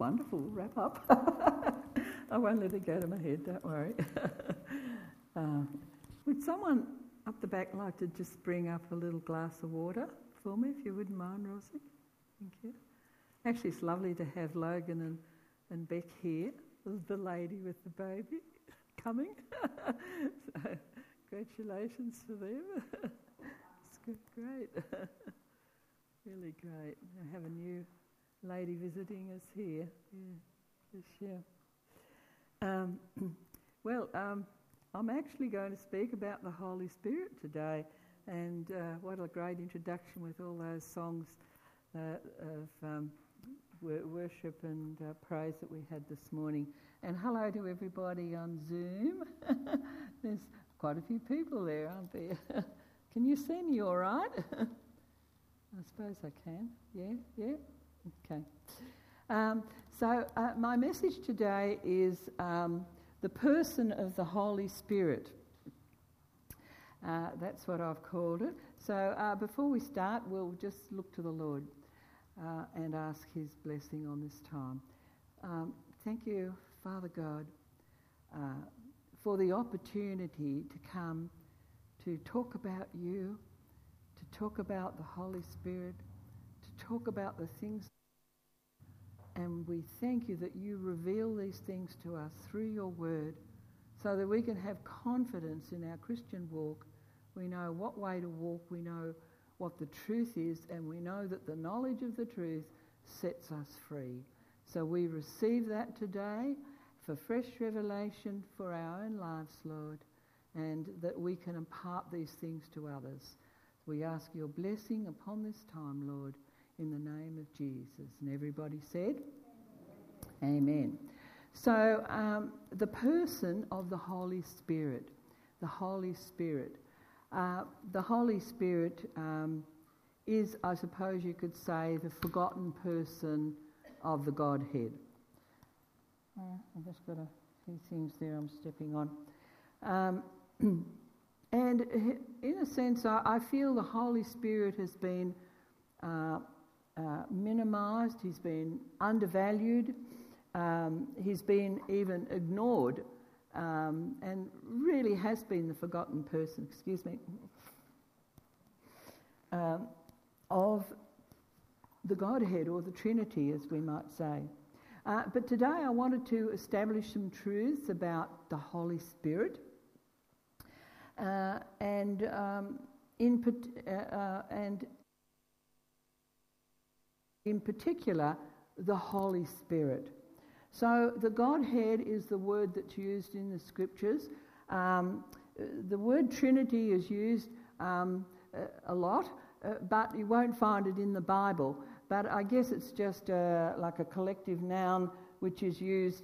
wonderful wrap up. I won't let it go to my head, don't worry. Would someone up the back like to just bring up a little glass of water for me, if you wouldn't mind, Rosie? Thank you. Actually, it's lovely to have Logan and Beck here, the lady with the baby coming. So, congratulations to them. It's good, great. Really great. I have a new lady visiting us here. I'm actually going to speak about the Holy Spirit today, and what a great introduction with all those songs of worship and praise that we had this morning. And hello to everybody on Zoom. There's quite a few people there, aren't there? Can you see me all right? I suppose I can. Yeah? Okay. So my message today is the person of the Holy Spirit. That's what I've called it. So before we start, we'll just look to the Lord and ask His blessing on this time. Thank you, Father God, for the opportunity to come to talk about you, to talk about the Holy Spirit, to talk about the things. And we thank you that you reveal these things to us through your word so that we can have confidence in our Christian walk. We know what way to walk, we know what the truth is, and we know that the knowledge of the truth sets us free. So we receive that today for fresh revelation for our own lives, Lord, and that we can impart these things to others. We ask your blessing upon this time, Lord, in the name of Jesus. And everybody said, Amen. So the person of the Holy Spirit, the Holy Spirit. The Holy Spirit is, I suppose you could say, the forgotten person of the Godhead. I've just got a few things there I'm stepping on. And in a sense, I feel the Holy Spirit has been minimised, he's been undervalued, he's been even ignored, and really has been the forgotten person, of the Godhead, or the Trinity, as we might say. But today I wanted to establish some truths about the Holy Spirit, and in particular, the Holy Spirit. So the Godhead is the word that's used in the Scriptures. The word Trinity is used a lot, but you won't find it in the Bible. But I guess it's just like a collective noun which is used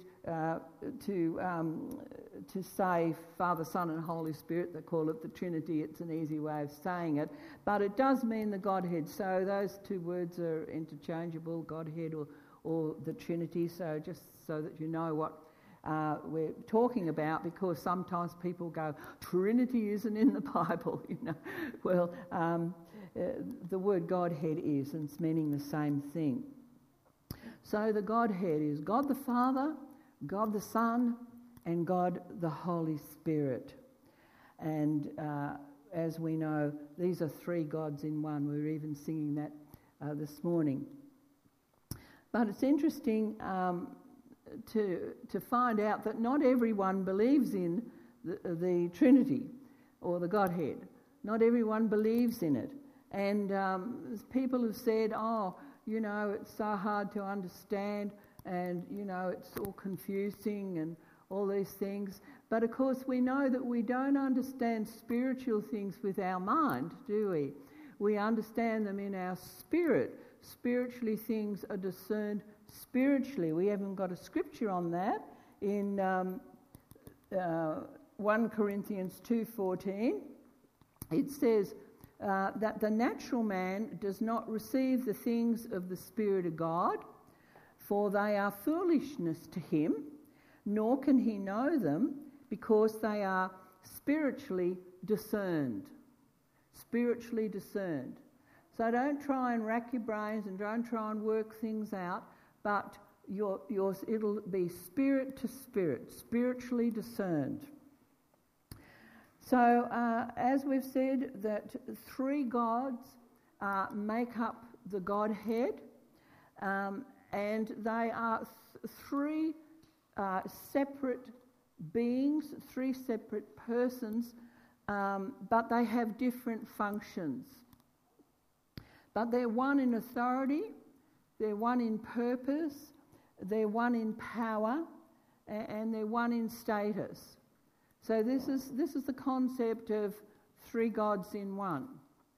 to say Father, Son and Holy Spirit. They call it the Trinity. It's an easy way of saying it. But it does mean the Godhead. So those two words are interchangeable, Godhead or the Trinity. So just so that you know what we're talking about, because sometimes people go, Trinity isn't in the Bible, you know. Well, the word Godhead is, and it's meaning the same thing. So the Godhead is God the Father, God the Son, and God the Holy Spirit. And as we know, these are three gods in one. We were even singing that this morning. But it's interesting to find out that not everyone believes in the Trinity or the Godhead. Not everyone believes in it. And people have said, you know, it's so hard to understand, and, you know, it's all confusing and all these things. But of course we know that we don't understand spiritual things with our mind, do we? We understand them in our spirit. Spiritually, things are discerned spiritually. We haven't got a scripture on that. In 1 Corinthians 2:14, it says that the natural man does not receive the things of the Spirit of God, for they are foolishness to him, nor can he know them, because they are spiritually discerned. Spiritually discerned. So don't try and rack your brains and don't try and work things out, but it'll be spirit to spirit, spiritually discerned. So, as we've said, that three gods make up the Godhead, and they are three separate beings, three separate persons, but they have different functions. But they're one in authority, they're one in purpose, they're one in power, and they're one in status. So this is the concept of three gods in one.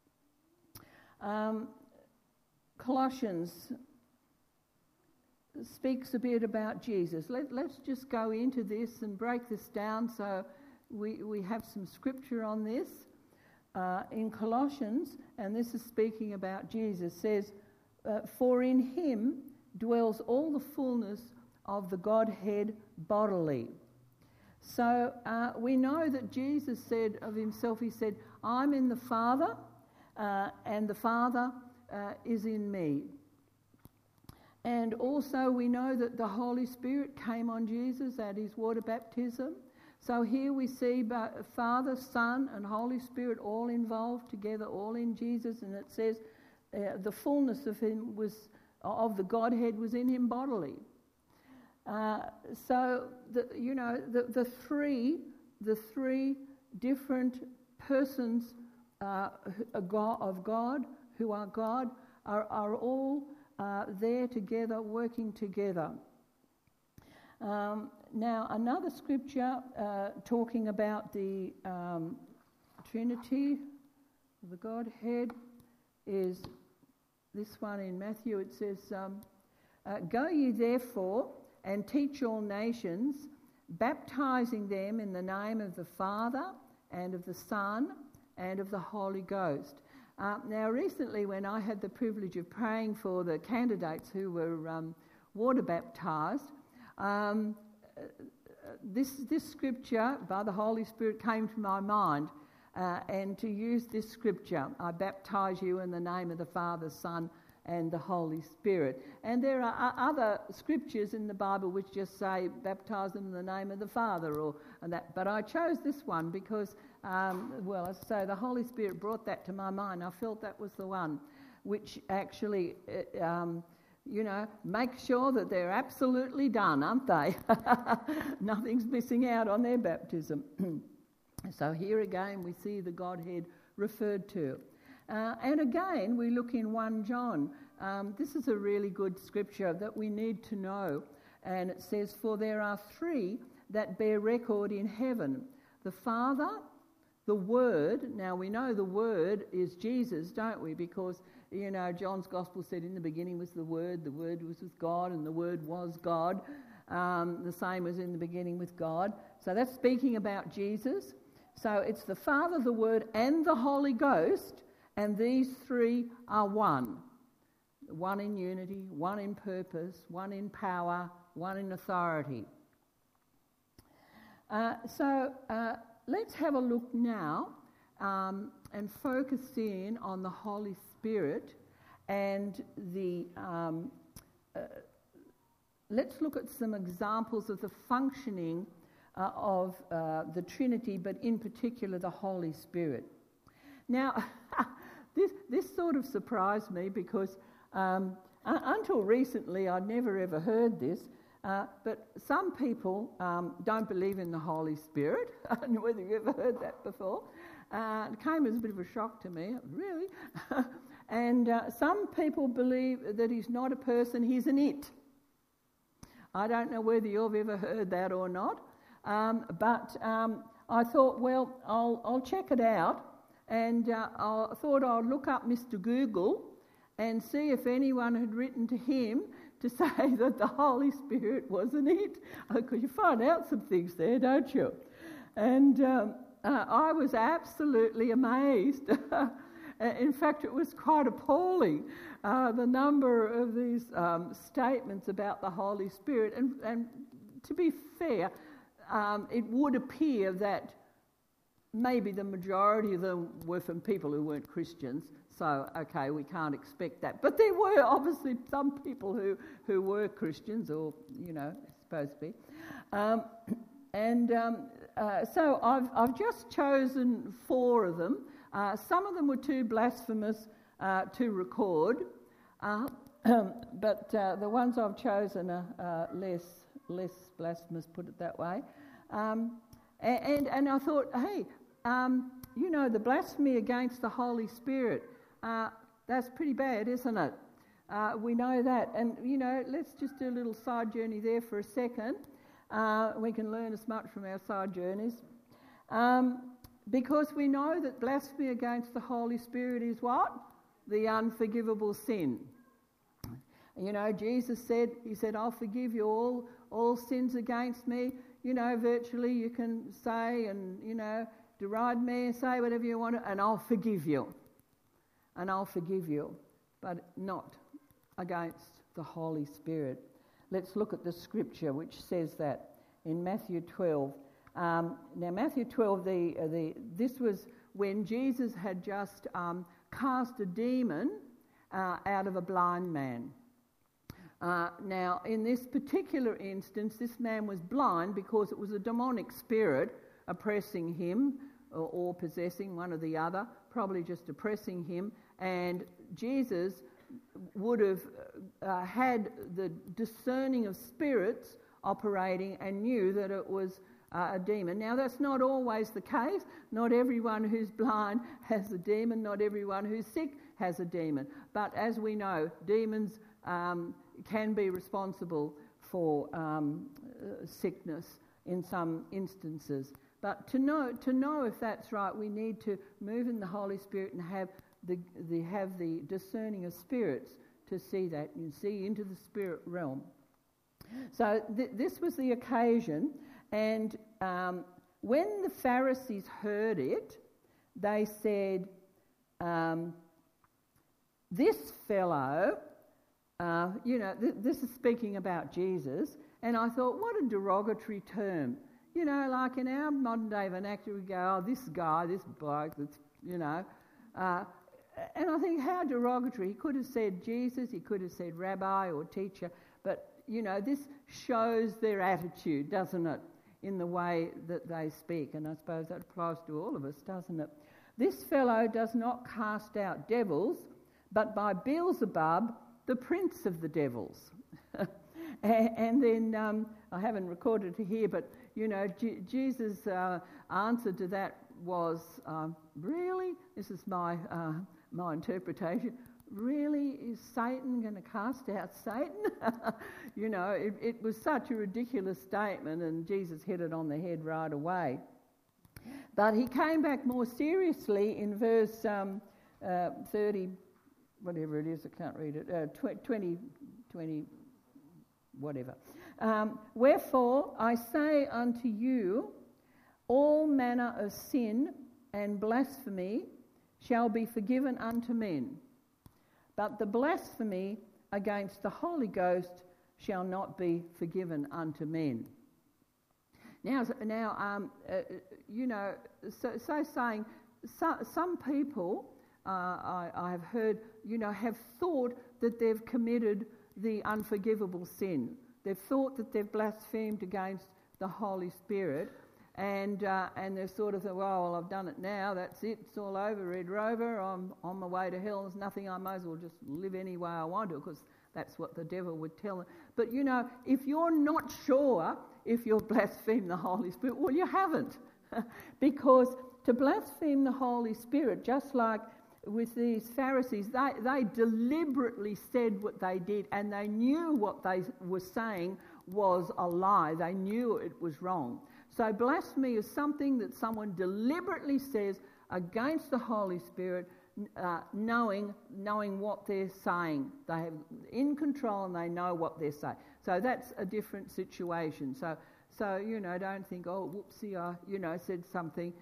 Colossians speaks a bit about Jesus. Let's just go into this and break this down so we have some scripture on this. In Colossians, and this is speaking about Jesus, says, "For in him dwells all the fullness of the Godhead bodily." So we know that Jesus said of himself, he said, "I'm in the Father, and the Father is in me." And also we know that the Holy Spirit came on Jesus at his water baptism. So here we see Father, Son and Holy Spirit all involved together, all in Jesus. And it says the fullness of him of the Godhead was in him bodily. So the three different persons of God who are God are all there together, working together. Now, another scripture talking about the Trinity, the Godhead, is this one in Matthew. It says, "Go ye therefore and teach all nations, baptizing them in the name of the Father and of the Son and of the Holy Ghost." Now, recently when I had the privilege of praying for the candidates who were water baptised, this scripture by the Holy Spirit came to my mind, and to use this scripture, "I baptise you in the name of the Father, Son and the Holy Spirit." And there are other scriptures in the Bible which just say baptise them in the name of the Father and that. But I chose this one because, as I say, the Holy Spirit brought that to my mind. I felt that was the one which actually, make sure that they're absolutely done, aren't they? Nothing's missing out on their baptism. So here again we see the Godhead referred to. And again, we look in 1 John. This is a really good scripture that we need to know. And it says, "For there are three that bear record in heaven, the Father, the Word." Now, we know the Word is Jesus, don't we? Because, John's Gospel said in the beginning was the Word was with God, and the Word was God. The same was in the beginning with God. So that's speaking about Jesus. So it's the Father, the Word, and the Holy Ghost. And these three are one. One in unity, one in purpose, one in power, one in authority. So let's have a look now and focus in on the Holy Spirit and let's look at some examples of the functioning of the Trinity, but in particular the Holy Spirit. Now, this sort of surprised me because until recently I'd never ever heard this, but some people don't believe in the Holy Spirit. I don't know whether you've ever heard that before. It came as a bit of a shock to me, really. And some people believe that he's not a person, he's an it. I don't know whether you've ever heard that or not, but I thought, well, I'll check it out. And I thought I'd look up Mr. Google and see if anyone had written to him to say that the Holy Spirit wasn't it. Because you find out some things there, don't you? And I was absolutely amazed. In fact, it was quite appalling, the number of these statements about the Holy Spirit. And to be fair, it would appear that maybe the majority of them were from people who weren't Christians. So, okay, we can't expect that. But there were obviously some people who were Christians, or, supposed to be. So I've just chosen 4 of them. Some of them were too blasphemous to record, but the ones I've chosen are less blasphemous, put it that way. And I thought, hey, the blasphemy against the Holy Spirit, that's pretty bad, isn't it? We know that. And, let's just do a little side journey there for a second. We can learn as much from our side journeys. Because we know that blasphemy against the Holy Spirit is what? The unforgivable sin. Jesus said, I'll forgive you all sins against me. Virtually you can say and, deride me and say whatever you want, and I'll forgive you. But not against the Holy Spirit. Let's look at the scripture which says that in Matthew 12. Now, Matthew 12, this was when Jesus had just cast a demon out of a blind man. Now, in this particular instance, this man was blind because it was a demonic spirit oppressing him or possessing, one or the other, probably just oppressing him, and Jesus would have had the discerning of spirits operating and knew that it was a demon. Now, that's not always the case. Not everyone who's blind has a demon. Not everyone who's sick has a demon. But as we know, demons can be responsible for sickness in some instances. But to know if that's right, we need to move in the Holy Spirit and have the discerning of spirits to see that and see into the spirit realm. So this was the occasion, and when the Pharisees heard it, they said, this fellow, this is speaking about Jesus, and I thought, what a derogatory term. Like in our modern day vernacular, we go, oh, this guy, this bloke, that's, and I think how derogatory. He could have said Jesus, he could have said rabbi or teacher, but, this shows their attitude, doesn't it, in the way that they speak, and I suppose that applies to all of us, doesn't it? This fellow does not cast out devils, but by Beelzebub, the prince of the devils. And then, I haven't recorded it here, but, Jesus' answer to that was, really? This is my interpretation. Really? Is Satan going to cast out Satan? It was such a ridiculous statement, and Jesus hit it on the head right away. But he came back more seriously in verse 30, whatever it is, I can't read it, 20, whatever. Wherefore I say unto you, all manner of sin and blasphemy shall be forgiven unto men, but the blasphemy against the Holy Ghost shall not be forgiven unto men. Now, saying some people, I have heard, have thought that they've committed the unforgivable sin. They've thought that they've blasphemed against the Holy Spirit, and they've sort of thought, well, I've done it now, that's it, it's all over, Red Rover, I'm on my way to hell, there's nothing, I might as well just live any way I want to, because that's what the devil would tell them. But, if you're not sure if you've blasphemed the Holy Spirit, well, you haven't. Because to blaspheme the Holy Spirit, just like with these Pharisees, they deliberately said what they did, and they knew what they were saying was a lie. They knew it was wrong. So blasphemy is something that someone deliberately says against the Holy Spirit, knowing what they're saying. They have in control and they know what they're saying. So that's a different situation. So don't think, oh, whoopsie, I said something.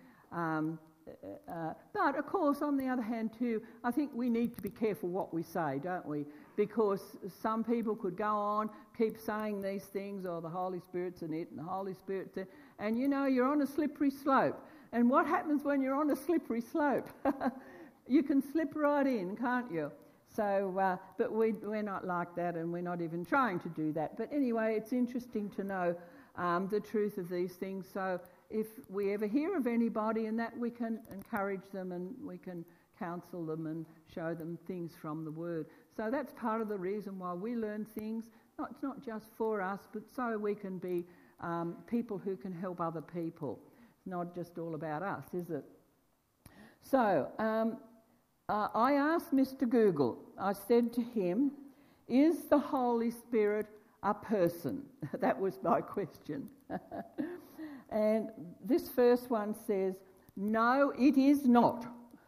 But of course, on the other hand too, I think we need to be careful what we say, don't we? Because some people could go on, keep saying these things, oh, the Holy Spirit's in it, and the Holy Spirit's in it, and you're on a slippery slope. And what happens when you're on a slippery slope? You can slip right in, can't you? So, but we're not like that, and we're not even trying to do that. But anyway, it's interesting to know the truth of these things. So if we ever hear of anybody and that, we can encourage them and we can counsel them and show them things from the Word. So that's part of the reason why we learn things. It's not just for us, but so we can be people who can help other people. It's not just all about us, is it? So I asked Mr. Google, I said to him, is the Holy Spirit a person? That was my question. And this first one says, no, it is not.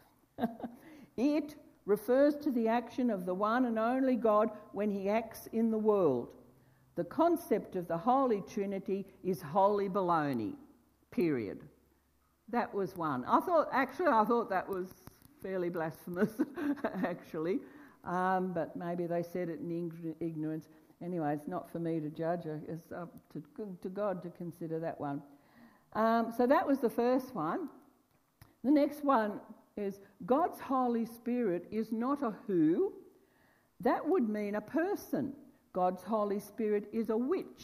It refers to the action of the one and only God when he acts in the world. The concept of the Holy Trinity is holy baloney, period. That was one. I thought that was fairly blasphemous, actually. But maybe they said it in ignorance. Anyway, it's not for me to judge. It's up to God to consider that one. So that was the first one. The next one is God's Holy Spirit is not a who. That would mean a person. God's Holy Spirit is a which.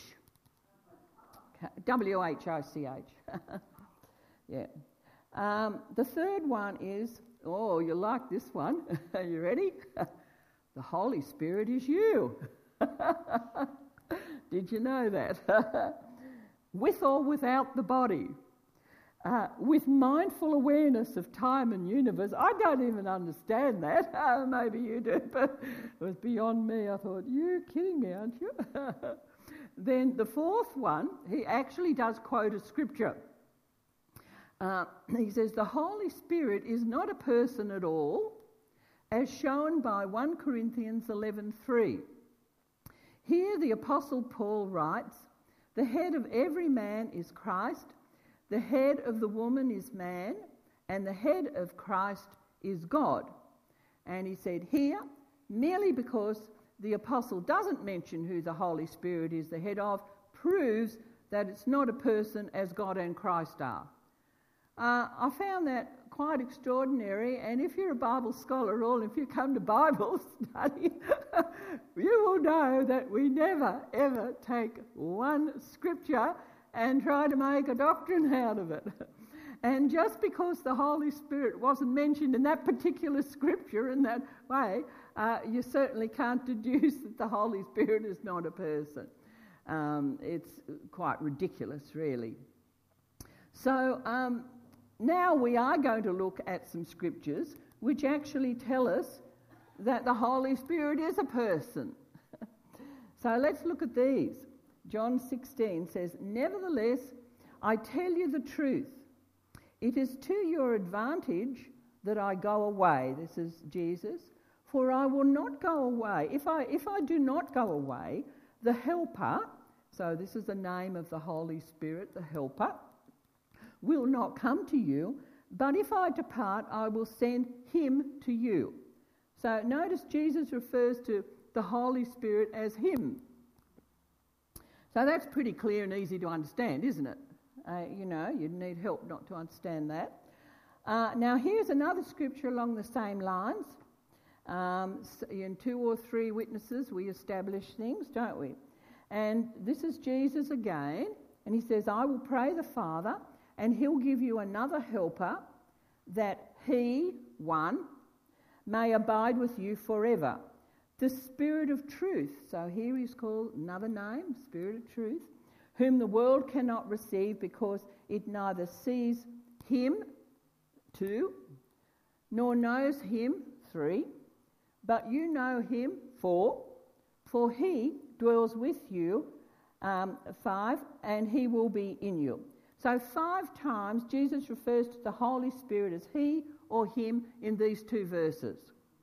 W-H-I-C-H. Yeah. The third one is, oh, you like this one. Are you ready? The Holy Spirit is you. Did you know that? With or without the body. With mindful awareness of time and universe. I don't even understand that. Maybe you do, but it was beyond me. I thought, you're kidding me, aren't you? Then the fourth one, he actually does quote a scripture. He says, the Holy Spirit is not a person at all, as shown by 1 Corinthians 11:3. Here the Apostle Paul writes, the head of every man is Christ, the head of the woman is man, and the head of Christ is God. And he said here, merely because the Apostle doesn't mention who the Holy Spirit is the head of, proves that it's not a person as God and Christ are. I found that quite extraordinary, and if you're a Bible scholar or if you come to Bible study, you will know that we never, ever take one scripture and try to make a doctrine out of it. And just because the Holy Spirit wasn't mentioned in that particular scripture in that way, you certainly can't deduce that the Holy Spirit is not a person. It's quite ridiculous, really. So now we are going to look at some scriptures which actually tell us that the Holy Spirit is a person. So let's look at these. John 16 says, nevertheless, I tell you the truth. It is to your advantage that I go away. This is Jesus. For I will not go away. If I do not go away, the Helper, so this is the name of the Holy Spirit, the Helper, will not come to you. But if I depart, I will send him to you. So notice Jesus refers to the Holy Spirit as him. So that's pretty clear and easy to understand, isn't it? You'd need help not to understand that. Now here's another scripture along the same lines. In 2 or 3 witnesses we establish things, don't we? And this is Jesus again, and he says, I will pray the Father, and he'll give you another helper, that he, one, may abide with you forever. The Spirit of truth, so here he's called another name, Spirit of truth, whom the world cannot receive because it neither sees him, 2, nor knows him, 3, but you know him, 4, for he dwells with you, 5, and he will be in you. So 5 times Jesus refers to the Holy Spirit as he or him in these 2 verses.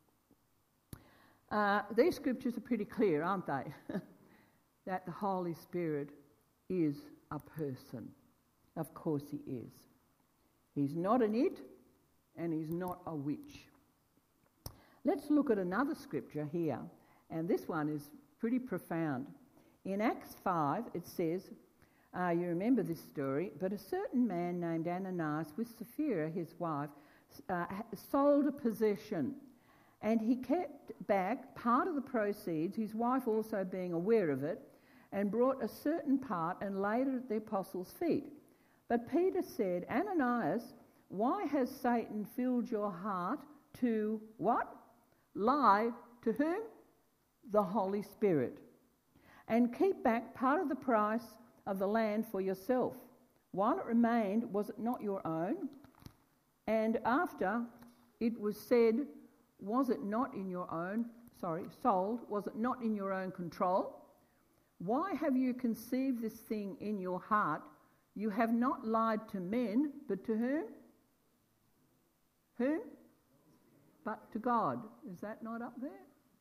These scriptures are pretty clear, aren't they? That the Holy Spirit is a person. Of course he is. He's not an it, and he's not a which. Let's look at another scripture here, and this one is pretty profound. In Acts 5, it says, you remember this story, but a certain man named Ananias with Sapphira, his wife, sold a possession, and he kept back part of the proceeds, his wife also being aware of it, and brought a certain part and laid it at the apostles' feet. But Peter said, Ananias, why has Satan filled your heart to what? Lie to whom? The Holy Spirit. And keep back part of the price of the land for yourself. While it remained, was it not your own? And after it was said, was it not in your own, sold, was it not in your own control? Why have you conceived this thing in your heart? You have not lied to men, but to whom? Whom? But to God. Is that not up there?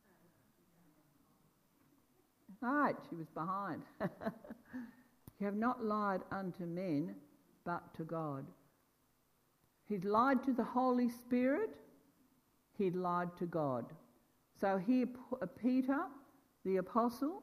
Right, she was behind. You have not lied unto men, but to God. He'd lied to the Holy Spirit, he'd lied to God. So here Peter, the apostle,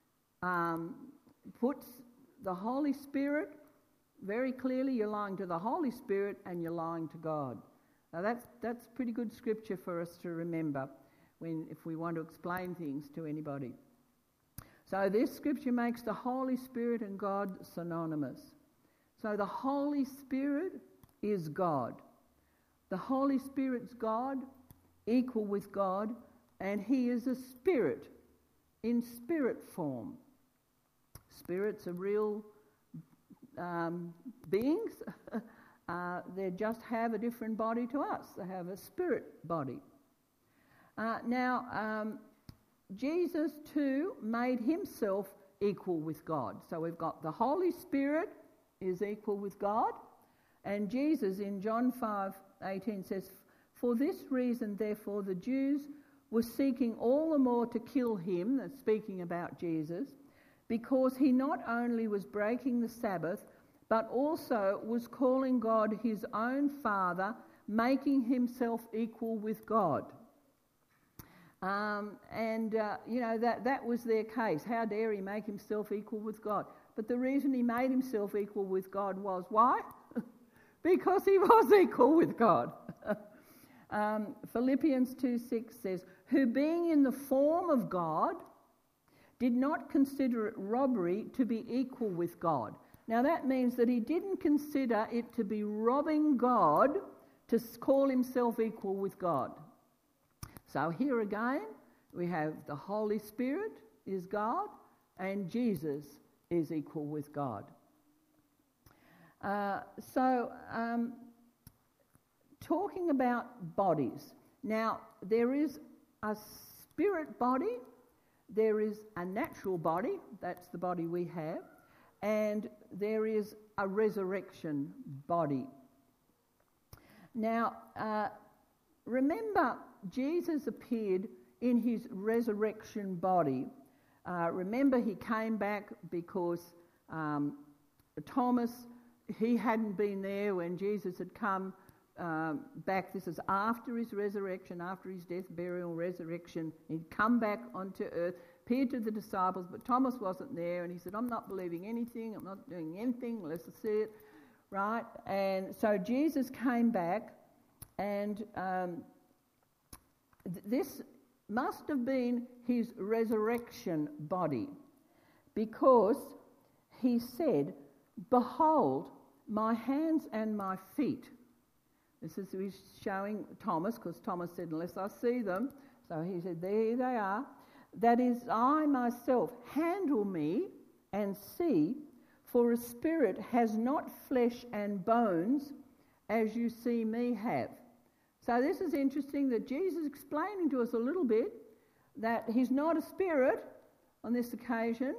puts the Holy Spirit, very clearly you're lying to the Holy Spirit and you're lying to God. Now that's pretty good scripture for us to remember if we want to explain things to anybody. So this scripture makes the Holy Spirit and God synonymous. So the Holy Spirit is God. The Holy Spirit's God, equal with God, and he is a spirit in spirit form. Spirits are real beings. They just have a different body to us. They have a spirit body. Jesus too made himself equal with God. So we've got the Holy Spirit is equal with God, and Jesus in John 5:18 says, for this reason therefore the Jews were seeking all the more to kill him, that's speaking about Jesus, because he not only was breaking the Sabbath, but also was calling God his own Father, making himself equal with God. That was their case. How dare he make himself equal with God? But the reason he made himself equal with God was why? Because he was equal with God. Philippians 2:6 says, who being in the form of God did not consider it robbery to be equal with God. Now that means that he didn't consider it to be robbing God to call himself equal with God. So here again, we have the Holy Spirit is God and Jesus is equal with God. Talking about bodies. Now, there is a spirit body, there is a natural body, that's the body we have, and there is a resurrection body. Now, remember, Jesus appeared in his resurrection body. Remember, he came back because Thomas, he hadn't been there when Jesus had come back. This is after his resurrection, after his death, burial, resurrection. He'd come back onto earth, appeared to the disciples, but Thomas wasn't there, and he said, I'm not believing anything, I'm not doing anything unless I see it, right? And so Jesus came back, and this must have been his resurrection body, because he said, behold, my hands and my feet. This is he's showing Thomas, because Thomas said, unless I see them. So he said, there they are. That is, I myself, handle me and see, for a spirit has not flesh and bones as you see me have. So this is interesting that Jesus is explaining to us a little bit that he's not a spirit on this occasion.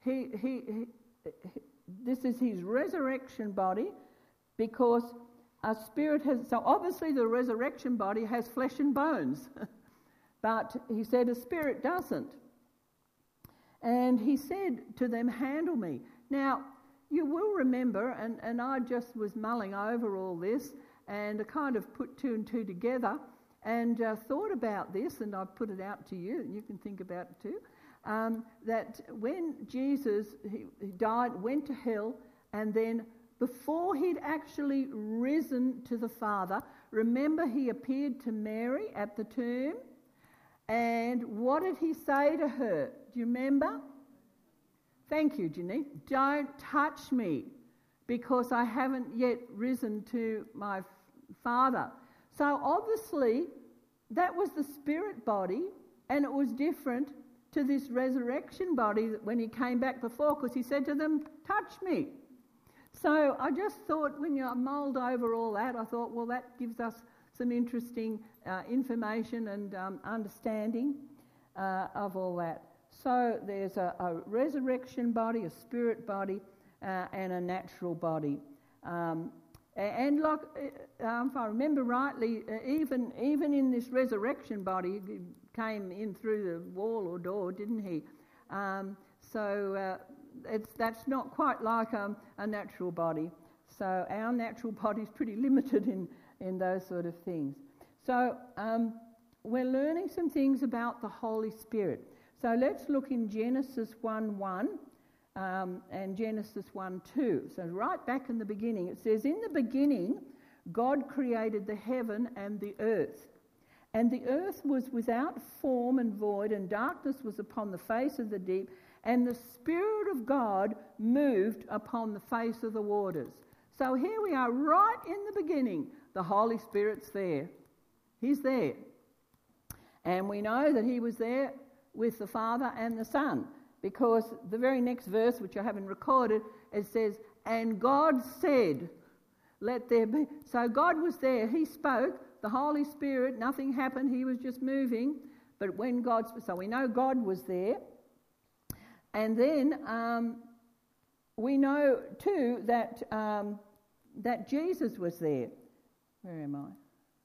This is his resurrection body, because a spirit has... So obviously the resurrection body has flesh and bones, but he said a spirit doesn't. And he said to them, handle me. Now, you will remember, and I just was mulling over all this, and I kind of put two and two together and thought about this, and I've put it out to you, and you can think about it too, that when Jesus he died, went to hell, and then before he'd actually risen to the Father, remember he appeared to Mary at the tomb. And what did he say to her? Do you remember? Thank you, Ginny. Don't touch me, because I haven't yet risen to my Father. So obviously that was the spirit body, and it was different to this resurrection body when he came back before, because he said to them, touch me. So I just thought, when you mulled over all that, I thought, well, that gives us some interesting information and understanding of all that. So there's a resurrection body, a spirit body, and a natural body. And like, if I remember rightly, even in this resurrection body, he came in through the wall or door, didn't he? That's not quite like a natural body. So our natural body is pretty limited in those sort of things. So we're learning some things about the Holy Spirit. So let's look in Genesis 1:1 and Genesis 1:2. So right back in the beginning, it says, in the beginning, God created the heaven and the earth. And the earth was without form and void, and darkness was upon the face of the deep, and the Spirit of God moved upon the face of the waters. So here we are right in the beginning. The Holy Spirit's there. He's there. And we know that he was there with the Father and the Son, because the very next verse, which I haven't recorded, it says, and God said, let there be. So God was there. He spoke. The Holy Spirit, nothing happened. He was just moving. But when God spoke, so we know God was there. And then we know too that that Jesus was there. Where am I?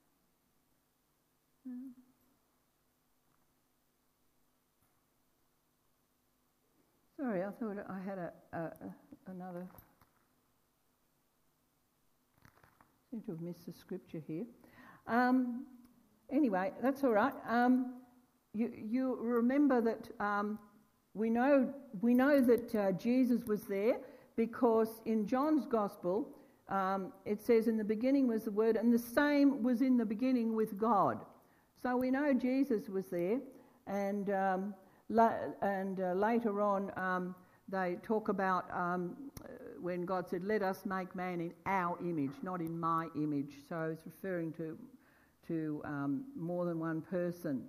Sorry, I thought I had another. I seem to have missed the scripture here. Anyway, that's all right. You remember that we know that Jesus was there, because in John's Gospel it says, in the beginning was the Word, and the same was in the beginning with God. So we know Jesus was there, and later on they talk about when God said, let us make man in our image, not in my image. So it's referring to more than one person.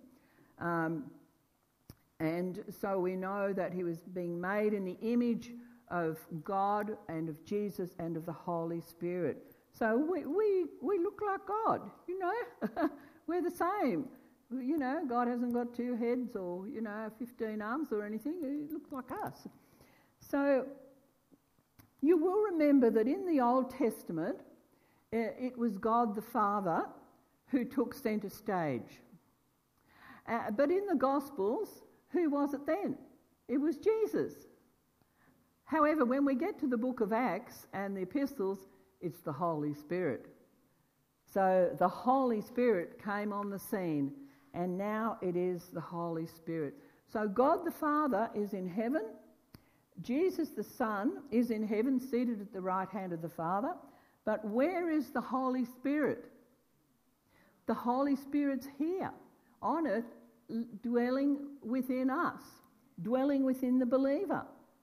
And so we know that he was being made in the image of God and of Jesus and of the Holy Spirit. So we look like God, you know. We're the same. You know, God hasn't got 2 heads or, 15 arms or anything. He looks like us. So you will remember that in the Old Testament, it was God the Father who took centre stage. But in the Gospels, who was it then? It was Jesus. However, when we get to the book of Acts and the epistles, it's the Holy Spirit. So the Holy Spirit came on the scene, and now it is the Holy Spirit. So God the Father is in heaven. Jesus the Son is in heaven, seated at the right hand of the Father. But where is the Holy Spirit? The Holy Spirit's here on earth, dwelling within us, dwelling within the believer.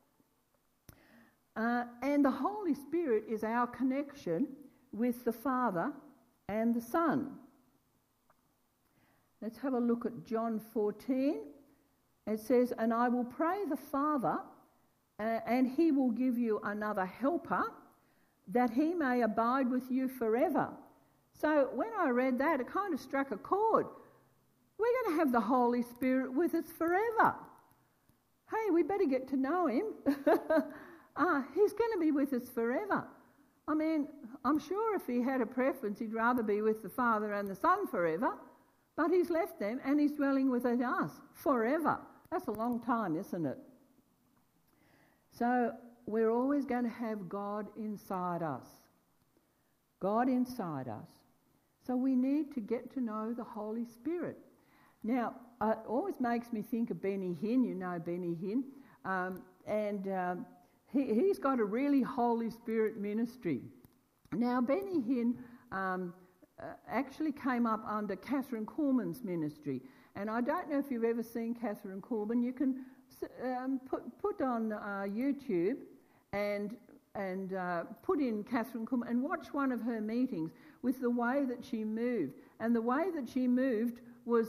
And the Holy Spirit is our connection with the Father and the Son. Let's have a look at John 14. It says, and I will pray the Father, and he will give you another helper, that he may abide with you forever. So when I read that, it kind of struck a chord. We're going to have the Holy Spirit with us forever. Hey, we better get to know him. He's going to be with us forever. I mean, I'm sure if he had a preference, he'd rather be with the Father and the Son forever, but he's left them and he's dwelling within us forever. That's a long time, isn't it? So we're always going to have God inside us. God inside us. So we need to get to know the Holy Spirit. Now, it always makes me think of Benny Hinn. You know Benny Hinn. he's got a really Holy Spirit ministry. Now, Benny Hinn actually came up under Catherine Kuhlman's ministry. And I don't know if you've ever seen Catherine Kuhlman. You can put on YouTube and put in Catherine Kuhlman and watch one of her meetings with the way that she moved. And the way that she moved was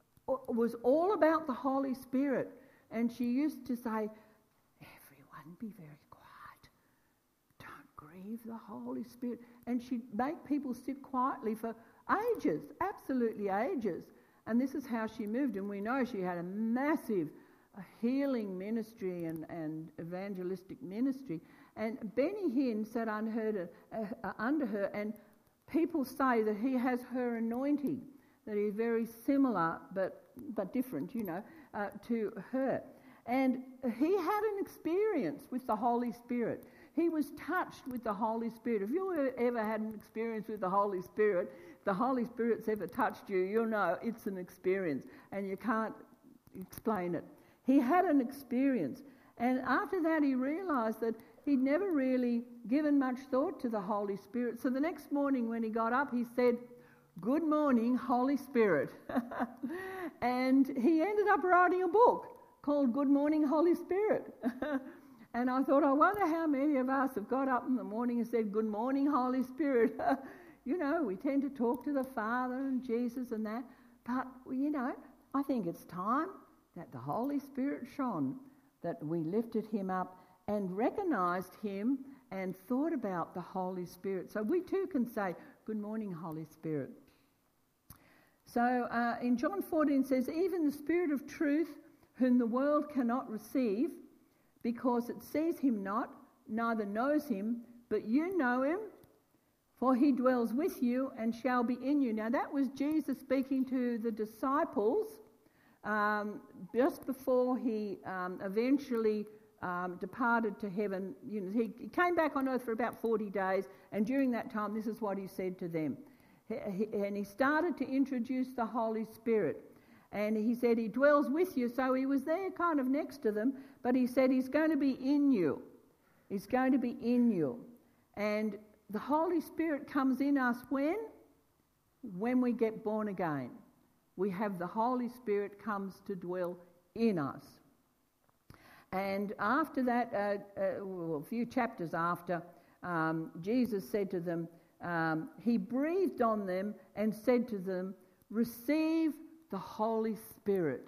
all about the Holy Spirit. And she used to say, everyone be very quiet. Don't grieve the Holy Spirit. And she'd make people sit quietly for ages, absolutely ages. And this is how she moved. And we know she had a massive healing ministry and evangelistic ministry. And Benny Hinn sat under her, and people say that he has her anointing, that he's very similar but different, to her. And he had an experience with the Holy Spirit. He was touched with the Holy Spirit. If you ever had an experience with the Holy Spirit, the Holy Spirit's ever touched you, you'll know it's an experience and you can't explain it. He had an experience. And after that, he realised that he'd never really given much thought to the Holy Spirit. So the next morning when he got up, he said, "Good morning, Holy Spirit." And he ended up writing a book called Good Morning, Holy Spirit. And I thought, I wonder how many of us have got up in the morning and said, "Good morning, Holy Spirit." We tend to talk to the Father and Jesus and that. But, I think it's time that the Holy Spirit shone, that we lifted him up and recognised him and thought about the Holy Spirit. So we too can say, "Good morning, Holy Spirit." So in John 14 it says, "Even the Spirit of truth, whom the world cannot receive, because it sees him not, neither knows him, but you know him, for he dwells with you and shall be in you." Now that was Jesus speaking to the disciples just before he eventually departed to heaven. He came back on earth for about 40 days, and during that time this is what he said to them. And he started to introduce the Holy Spirit. And he said he dwells with you, so he was there kind of next to them, but he said he's going to be in you. He's going to be in you. And the Holy Spirit comes in us when we get born again. We have the Holy Spirit comes to dwell in us. And after that, a few chapters after, Jesus said to them, he breathed on them and said to them, "Receive the Holy Spirit."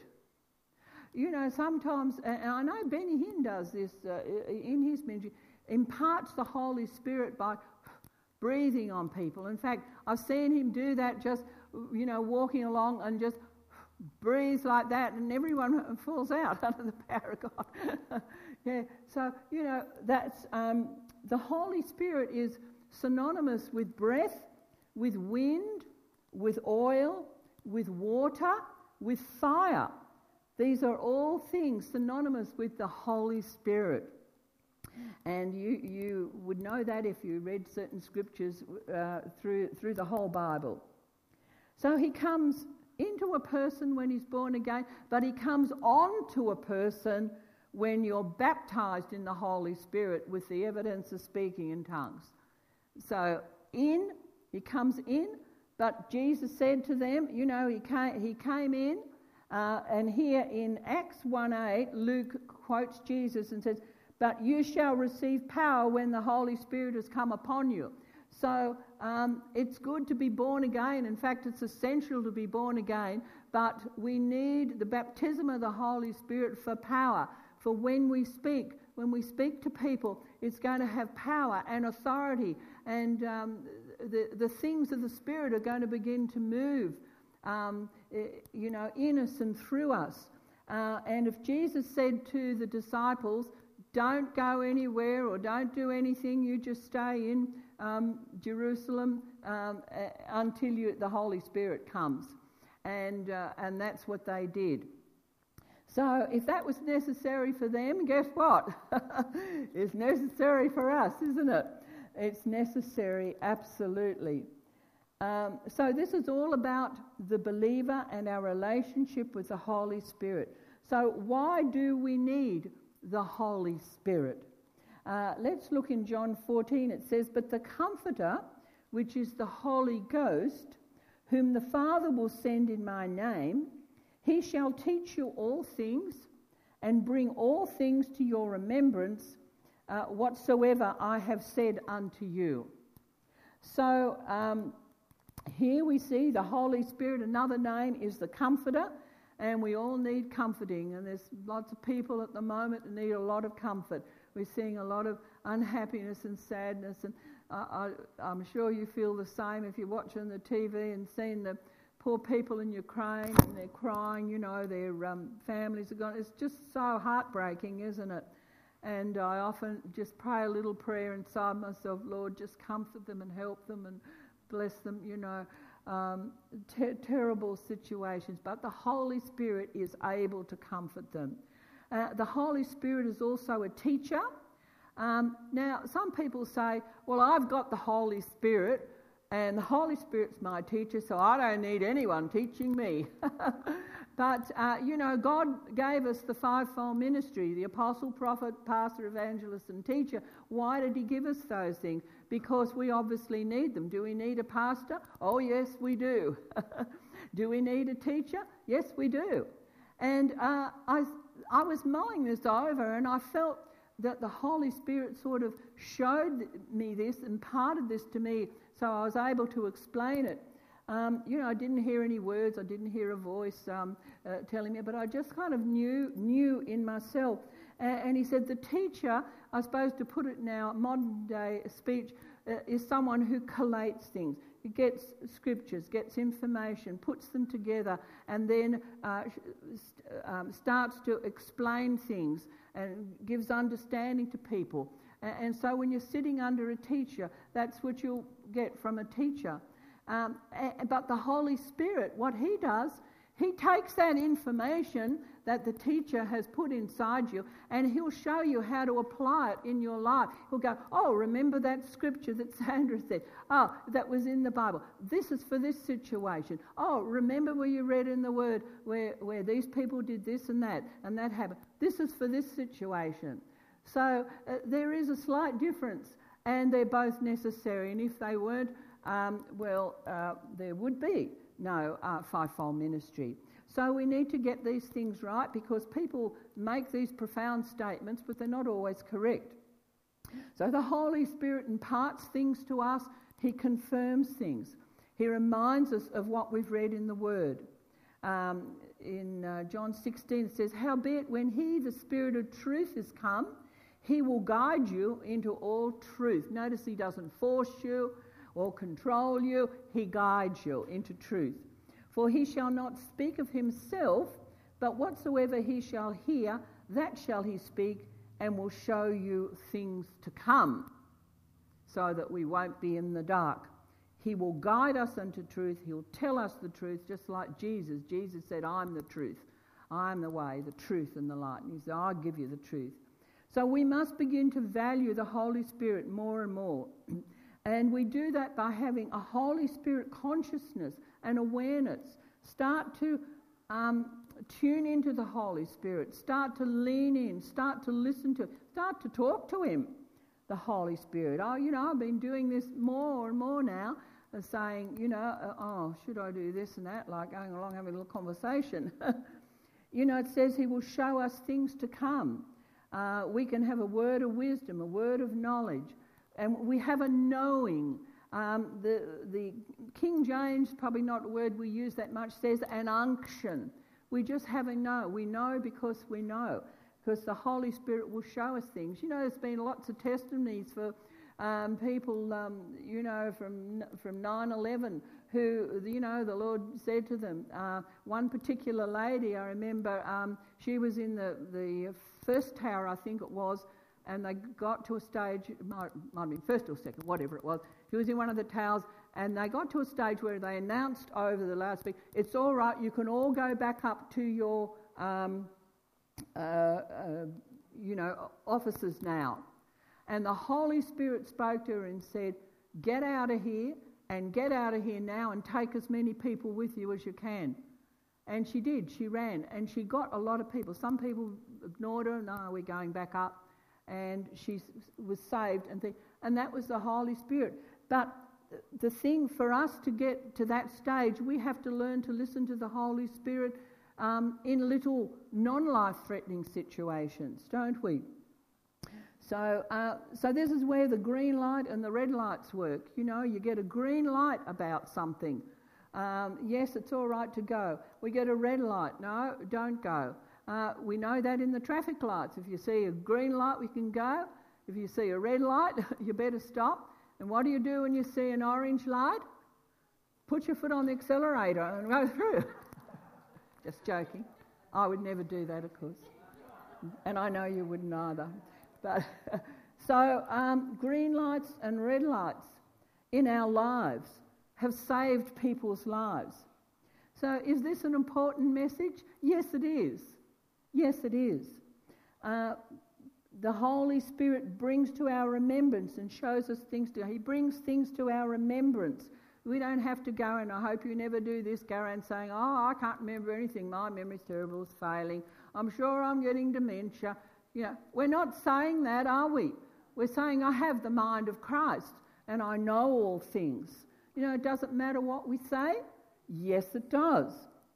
Sometimes, and I know Benny Hinn does this in his ministry, imparts the Holy Spirit by breathing on people. In fact, I've seen him do that just, walking along and just breathes like that, and everyone falls out under the power of God. Yeah, so, that's the Holy Spirit is synonymous with breath, with wind, with oil, with water, with fire. These are all things synonymous with the Holy Spirit. And you would know that if you read certain scriptures through the whole Bible. So he comes into a person when he's born again, but he comes on to a person when you're baptized in the Holy Spirit with the evidence of speaking in tongues. So he comes in, but Jesus said to them, he came in, and here in Acts 1:8, Luke quotes Jesus and says, "But you shall receive power when the Holy Spirit has come upon you." So it's good to be born again. In fact, it's essential to be born again, but we need the baptism of the Holy Spirit for power. For when we speak to people, it's going to have power and authority, and the things of the Spirit are going to begin to move, in us and through us. And if Jesus said to the disciples, "Don't go anywhere or don't do anything, you just stay in Jerusalem until the Holy Spirit comes," and that's what they did. So if that was necessary for them, guess what? It's necessary for us, isn't it? It's necessary, absolutely. So this is all about the believer and our relationship with the Holy Spirit. So why do we need the Holy Spirit? Let's look in John 14. It says, "But the Comforter, which is the Holy Ghost, whom the Father will send in my name, he shall teach you all things and bring all things to your remembrance, whatsoever I have said unto you." So here we see the Holy Spirit. Another name is the Comforter, and we all need comforting, and there's lots of people at the moment that need a lot of comfort. We're seeing a lot of unhappiness and sadness, and I'm sure you feel the same if you're watching the TV and seeing the poor people in Ukraine and they're crying, their families are gone. It's just so heartbreaking, isn't it? And I often just pray a little prayer inside myself, Lord, just comfort them and help them and bless them, terrible situations. But the Holy Spirit is able to comfort them. The Holy Spirit is also a teacher. Now, some people say, well, I've got the Holy Spirit, and the Holy Spirit's my teacher, so I don't need anyone teaching me. But, God gave us the fivefold ministry, the apostle, prophet, pastor, evangelist and teacher. Why did he give us those things? Because we obviously need them. Do we need a pastor? Oh, yes, we do. Do we need a teacher? Yes, we do. And I was mulling this over, and I felt that the Holy Spirit sort of showed me this, imparted this to me, so I was able to explain it. I didn't hear any words, I didn't hear a voice telling me, but I just kind of knew in myself. And he said the teacher, I suppose to put it now, modern day speech, is someone who collates things. He gets scriptures, gets information, puts them together, and then starts to explain things and gives understanding to people. And so when you're sitting under a teacher, that's what you'll get from a teacher. But the Holy Spirit, what he does, he takes that information that the teacher has put inside you, and he'll show you how to apply it in your life. He'll go, oh, remember that scripture that Sandra said? Oh, that was in the Bible. This is for this situation. Oh, remember where you read in the Word where these people did this and that happened. This is for this situation. So there is a slight difference, and they're both necessary. And if they weren't, there would be no fivefold ministry. So we need to get these things right, because people make these profound statements, but they're not always correct. So the Holy Spirit imparts things to us. He confirms things. He reminds us of what we've read in the Word. In John 16 it says, "Howbeit when he, the Spirit of truth, is come, he will guide you into all truth." Notice he doesn't force you or control you. He guides you into truth. "For he shall not speak of himself, but whatsoever he shall hear, that shall he speak, and will show you things to come," so that we won't be in the dark. He will guide us unto truth. He'll tell us the truth, just like Jesus. Jesus said, "I'm the truth. I'm the way, the truth, and the light." And he said, "I'll give you the truth." So we must begin to value the Holy Spirit more and more. And we do that by having a Holy Spirit consciousness and awareness. Start to tune into the Holy Spirit. Start to lean in. Start to listen to him. Start to talk to him, the Holy Spirit. Oh, I've been doing this more and more now, saying, should I do this and that, like going along having a little conversation. It says he will show us things to come. We can have a word of wisdom, a word of knowledge. And we have a knowing. The King James, probably not a word we use that much, says an unction. We just have a know. We know because we know. Because the Holy Spirit will show us things. There's been lots of testimonies for people, from 9/11 who, the Lord said to them. One particular lady, I remember, she was in the first tower, I think it was, and they got to a stage, might have been first or second, whatever it was. She was in one of the towers, and they got to a stage where they announced over the loudspeaker, "It's all right, you can all go back up to your offices now." And the Holy Spirit spoke to her and said, "Get out of here, and get out of here now, and take as many people with you as you can." And she did. She ran, and she got a lot of people. Some people ignored her. "No, we're going back up." and she was saved, and that was the Holy Spirit. But the thing for us to get to that stage, we have to learn to listen to the Holy Spirit in little non-life-threatening situations, don't we? So this is where the green light and the red lights work. You know, you get a green light about something. Yes, it's all right to go. We get a red light. No, don't go. We know that in the traffic lights. If you see a green light, we can go. If you see a red light, you better stop. And what do you do when you see an orange light? Put your foot on the accelerator and go through. Just joking. I would never do that, of course. And I know you wouldn't either. But so green lights and red lights in our lives have saved people's lives. So is this an important message? Yes, it is. Yes, it is. The Holy Spirit brings to our remembrance and shows us things He brings things to our remembrance. We don't have to go, and I hope you never do this, go around saying, oh, I can't remember anything, my memory's terrible, it's failing, I'm sure I'm getting dementia. You know, we're not saying that, are we? We're saying I have the mind of Christ and I know all things. You know, it doesn't matter what we say. Yes, it does.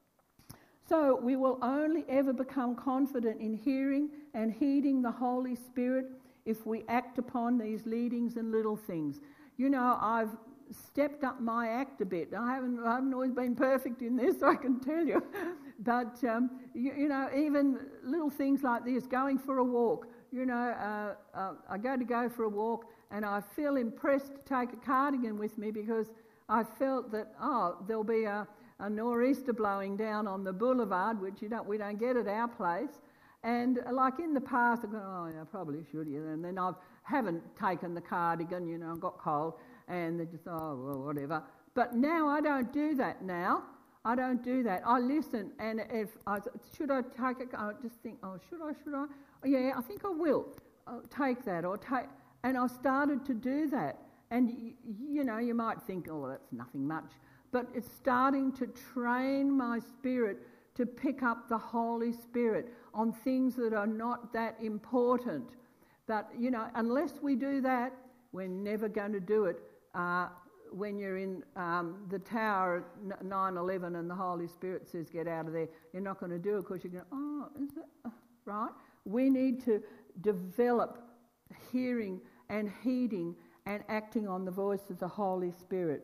So we will only ever become confident in hearing and heeding the Holy Spirit if we act upon these leadings and little things. You know, I've stepped up my act a bit. I haven't always been perfect in this, I can tell you. But, you know, even little things like this, going for a walk. You know, I go for a walk and I feel impressed to take a cardigan with me because I felt that, there'll be a nor'easter blowing down on the boulevard, which we don't get at our place. And like in the past, I go, I probably should. And then I haven't taken the cardigan, you know, got cold. And they just, well, whatever. But now I don't do that now. I don't do that. I listen, and should I take it? I just think, should I? Oh, yeah, I think I will. I'll take that, and I started to do that. And, you know, you might think, that's nothing much. But it's starting to train my spirit to pick up the Holy Spirit on things that are not that important. But, you know, unless we do that, we're never going to do it. When you're in the tower at 9/11 and the Holy Spirit says, get out of there, you're not going to do it because you're going, is it right? We need to develop hearing and heeding and acting on the voice of the Holy Spirit.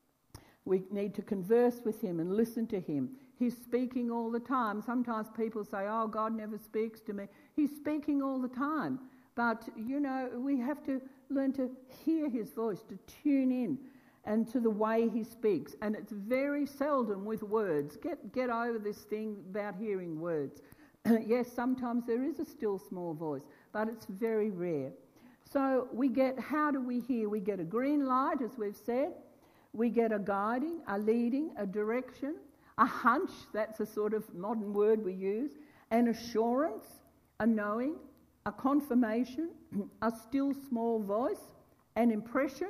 We need to converse with Him and listen to Him. He's speaking all the time. Sometimes people say, God never speaks to me. He's speaking all the time. But, you know, we have to learn to hear His voice, to tune in and to the way He speaks. And it's very seldom with words. Get over this thing about hearing words. Yes, sometimes there is a still small voice, but it's very rare. So how do we hear? We get a green light, as we've said. We get a guiding, a leading, a direction, a hunch, that's a sort of modern word we use, an assurance, a knowing, a confirmation, a still small voice, an impression,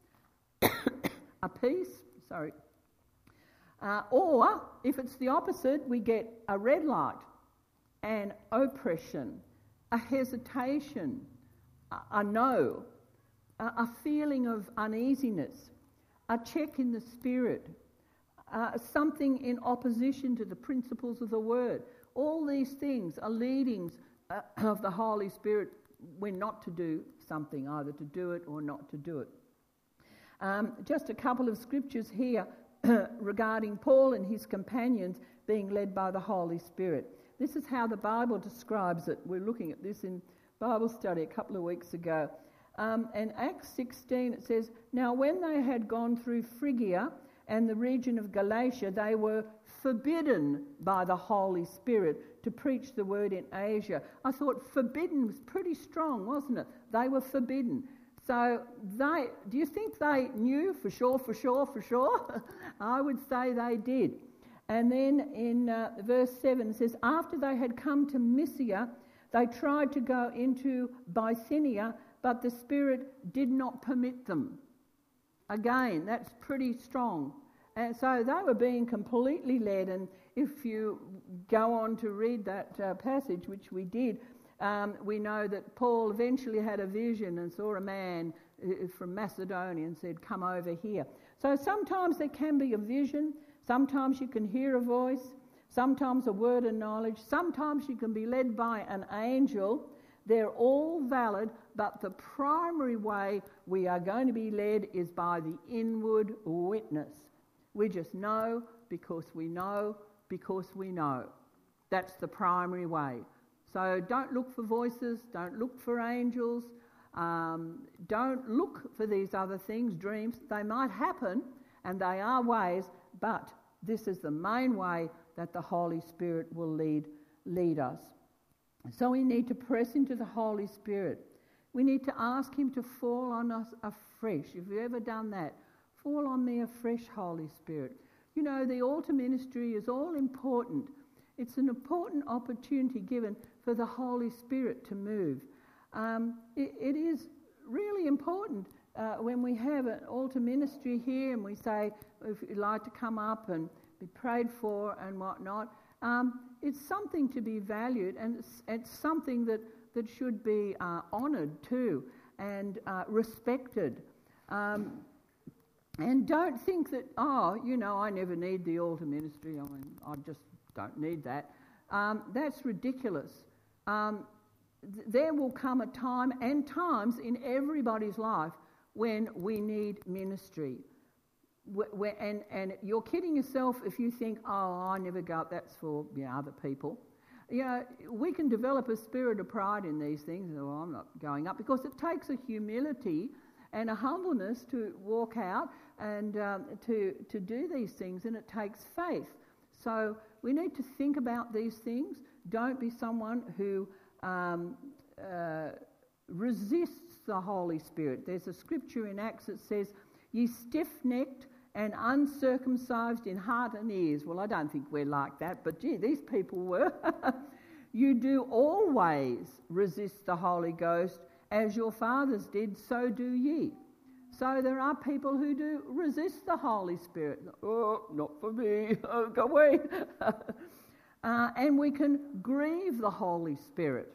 a peace, or if it's the opposite, we get a red light, an oppression, a hesitation, a no, a feeling of uneasiness, a check in the spirit, something in opposition to the principles of the word. All these things are leadings of the Holy Spirit when not to do something, either to do it or not to do it. Just a couple of scriptures here regarding Paul and his companions being led by the Holy Spirit. This is how the Bible describes it. We're looking at this in Bible study a couple of weeks ago. In Acts 16 it says, now when they had gone through Phrygia and the region of Galatia, they were forbidden by the Holy Spirit to preach the word in Asia. I thought forbidden was pretty strong, wasn't it? They were forbidden. So do you think they knew for sure? I would say they did. And then in verse 7 it says, after they had come to Mysia, they tried to go into Bithynia, but the Spirit did not permit them. Again, that's pretty strong. And so they were being completely led, and if you go on to read that passage, which we did, We know that Paul eventually had a vision and saw a man from Macedonia and said, come over here. So sometimes there can be a vision, sometimes you can hear a voice, sometimes a word of knowledge, sometimes you can be led by an angel. They're all valid, but the primary way we are going to be led is by the inward witness. We just know because we know because we know. That's the primary way. So don't look for voices, don't look for angels, don't look for these other things, dreams. They might happen and they are ways, but this is the main way that the Holy Spirit will lead us. So we need to press into the Holy Spirit. We need to ask him to fall on us afresh. If you've ever done that, fall on me afresh, Holy Spirit. You know, the altar ministry is all important. It's an important opportunity given for the Holy Spirit to move. It is really important when we have an altar ministry here and we say, if you'd like to come up and be prayed for and whatnot, it's something to be valued, and it's something that should be honoured too and respected. And don't think that, I never need the altar ministry. I mean, I just don't need that. That's ridiculous. There will come a time and times in everybody's life when we need ministry. And you're kidding yourself if you think, I never go up, that's for other people. We can develop a spirit of pride in these things. I'm not going up, because it takes a humility and a humbleness to walk out and to do these things, and it takes faith. So we need to think about these things. Don't be someone who resists the Holy Spirit. There's a scripture in Acts that says, ye stiff-necked and uncircumcised in heart and ears. Well, I don't think we're like that, but gee, these people were. You do always resist the Holy Ghost, as your fathers did, so do ye. So there are people who do resist the Holy Spirit. Oh, not for me. Oh, go away. And we can grieve the Holy Spirit.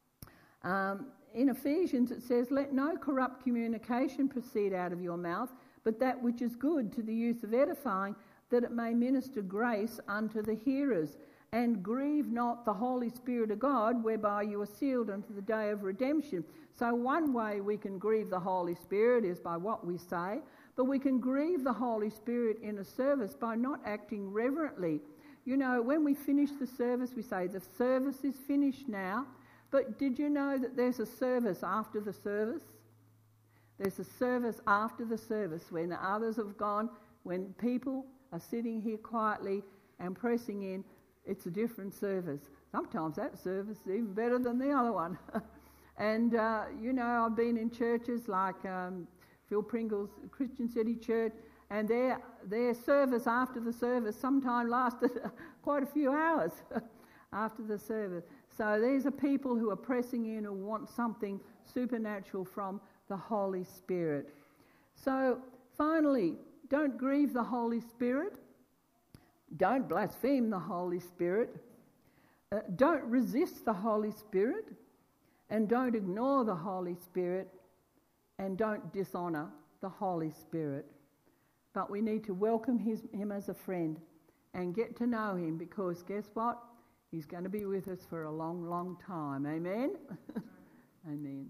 In Ephesians it says, let no corrupt communication proceed out of your mouth, but that which is good to the use of edifying, that it may minister grace unto the hearers. And grieve not the Holy Spirit of God, whereby you are sealed unto the day of redemption. So one way we can grieve the Holy Spirit is by what we say, but we can grieve the Holy Spirit in a service by not acting reverently. You know, when we finish the service, we say, the service is finished now. But did you know that there's a service after the service? There's a service after the service when the others have gone, when people are sitting here quietly and pressing in. It's a different service. Sometimes that service is even better than the other one. And, I've been in churches like Phil Pringle's Christian City Church, and their service after the service sometimes lasted quite a few hours after the service. So these are people who are pressing in, who want something supernatural from the Holy Spirit. So finally, don't grieve the Holy Spirit. Don't blaspheme the Holy Spirit. Don't resist the Holy Spirit. And don't ignore the Holy Spirit. And don't dishonour the Holy Spirit. But we need to welcome him as a friend and get to know him, because guess what? He's going to be with us for a long, long time. Amen? Amen.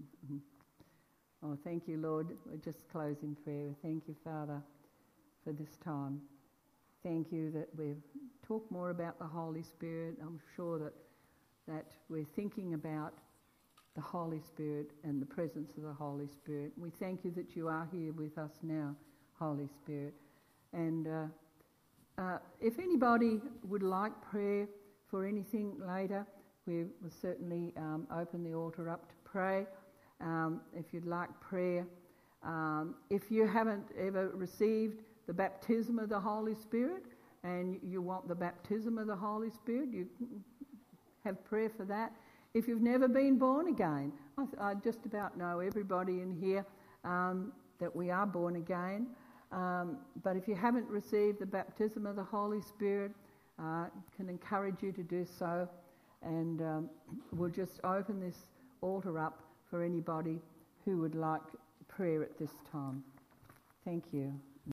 Oh, thank you, Lord. We'll just close in prayer. Thank you, Father, for this time. Thank you that we've talked more about the Holy Spirit. I'm sure that we're thinking about the Holy Spirit and the presence of the Holy Spirit. We thank you that you are here with us now, Holy Spirit. And if anybody would like prayer for anything later, we will certainly open the altar up to pray. If you'd like prayer, if you haven't ever received the baptism of the Holy Spirit and you want the baptism of the Holy Spirit, you have prayer for that. If you've never been born again, I just about know everybody in here that we are born again. But if you haven't received the baptism of the Holy Spirit, I can encourage you to do so. and we'll just open this altar up for anybody who would like prayer at this time. Thank you.